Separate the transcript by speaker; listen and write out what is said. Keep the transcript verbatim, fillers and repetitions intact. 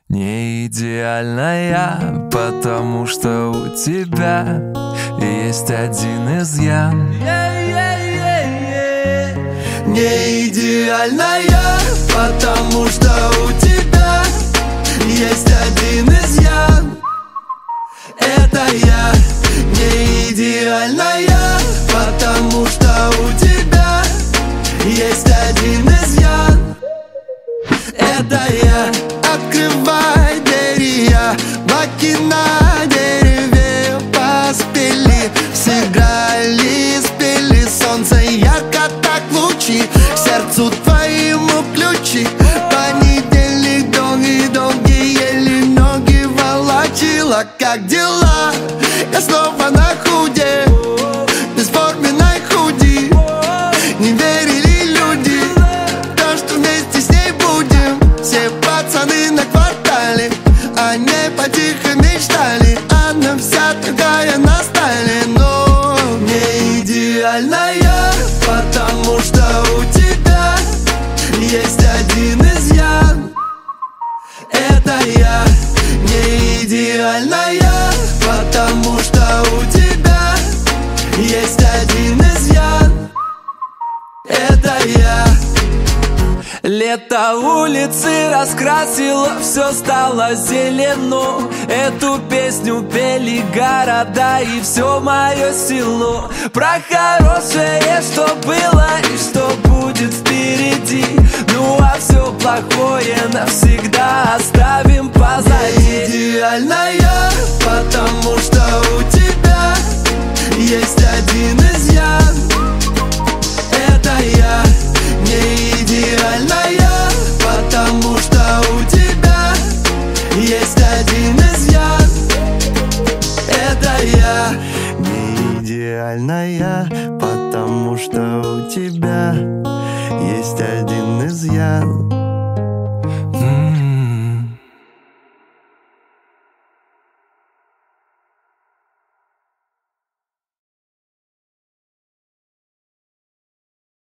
Speaker 1: Не идеальная, потому что у тебя есть один изъян.
Speaker 2: Не идеальная, потому что у тебя есть один изъян. Это я. Не идеальная, потому что у тебя есть один изъян. Это я. Открывай двери, я баки на дереве поспели. Сыграли, спели, солнце ярко так лучи. К сердцу твоему ключи. Понедельник долгий-долгий, еле ноги волочила. Как дела? Я снова на худе, бесформенной худи. Не верили люди, то, что вместе с ней будем. Все пацаны на квартале, они потихо мечтали. Она вся такая на стайле, но не идеальная, потому что у тебя есть один изъян. Это я. Не идеальная, потому что у тебя есть один изъян. Это я.
Speaker 1: Лето улицы раскрасило, все стало зелено. Эту песню пели города и все мое село. Про хорошее, что было и что будет впереди. Ну а все плохое навсегда оставим позади.
Speaker 2: Не идеальная, потому что у тебя есть один изъян. Это я. Не идеальная, потому что у тебя есть один изъян. Это я. Не идеальная, потому что у тебя есть один изъян.